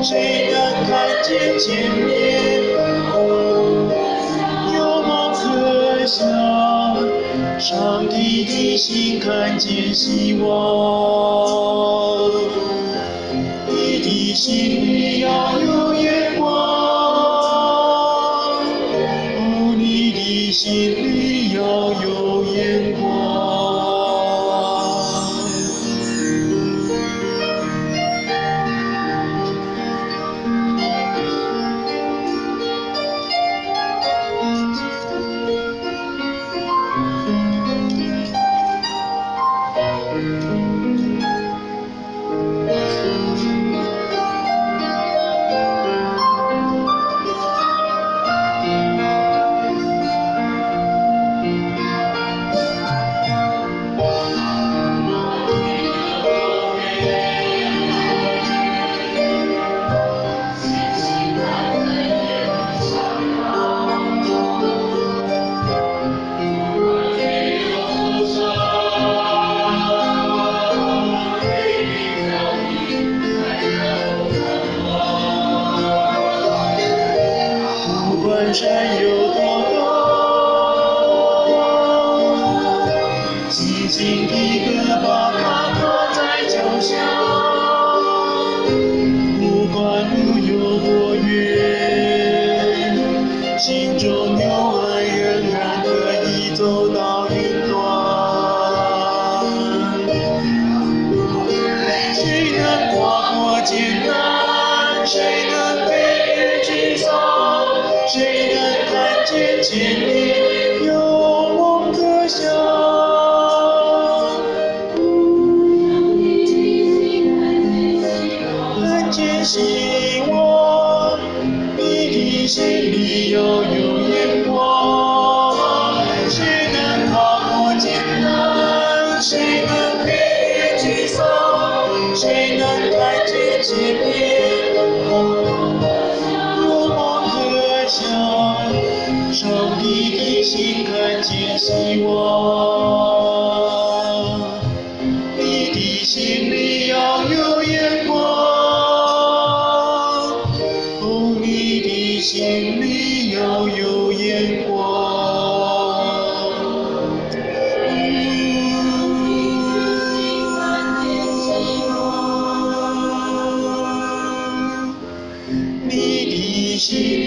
谁能看见前面？有梦可想，上帝的心看见希望。你的心里要有眼光，哦，你的心里要有眼光。不管山有多高，紧紧的胳膊卡靠在脚下。不管路有多远，心中有爱仍然可以走到云端。谁能跨过艰难？谁能飞越沮丧？谁能看见前面有梦可想？看见希望，你的心里要有眼光。谁能跨过艰难？谁能飞越沮丧？谁能看见前面？上帝的心看见希望，你的心里要有眼光，哦，你的心里要有眼光。你的心